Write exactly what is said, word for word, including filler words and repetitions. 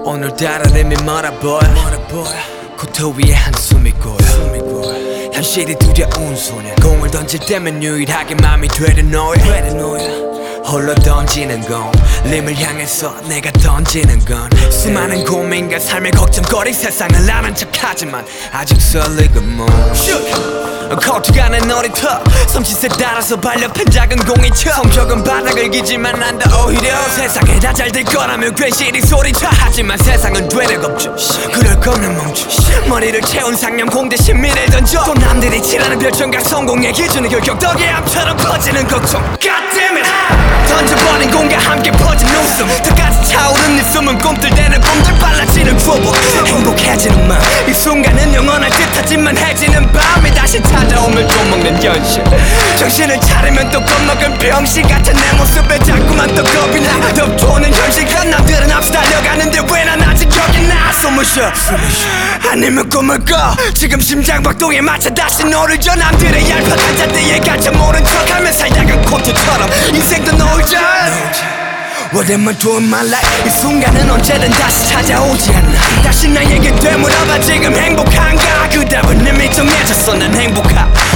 오늘따라 림이 멀어 보여 코트 위에 한숨이 고여 현실이 두려운 소녀 공을 던질 때면 유일하게 맘이 되는 너야 홀로 던지는 건 림을 향해서 내가 던지는 건 수많은 고민과 삶의 걱정거리 세상을 아는 척하지만 아직 설레고 뭐 코트가 내 놀이터 섬짓에 따라서 발렵한 작은 공이쳐 성격은 바닥을 기지만 난다 오히려 세상에 다 잘 될 거라며 괜시리 소리쳐 하지만 세상은 되레 겁죠 그럴 거면 멈춰 머리를 채운 상념 공대신 미래를 던져 또 남들이 칠하는 별점과 성공의 기준은 결격 덕에암처럼 퍼지는 걱정 God damn it 던져버린 공과 함께 퍼진 웃음 턱까지 차오른 네 숨은 꿈틀대는 꿈들 빨라지는 초보 행복해지는 마음 이 순간은 영원할 듯하지만 해지는 밤이 다시 찾아오면 또 먹는 현실 정신을 차리면 또 겁먹은 병신 같은 내 모습에 자꾸만 또 겁이 나 덮쳐오는 현실과 남들은 앞서 달려가는데 왜 난 아직 여기 나 숨을 쉬어 아니면 꿈을 꿔 지금 심장박동에 맞춰 다시 너를 줘 남들의 얄팍한 잣대에 갇혀 모른 척하며 살다간 코트처럼 인생도 놀자 What am I doing my life 이 순간은 언제든 다시 찾아오지 않나 다시 나에게 되물어봐 지금 행복한가 그 답은 이미 정해졌어 난 행복하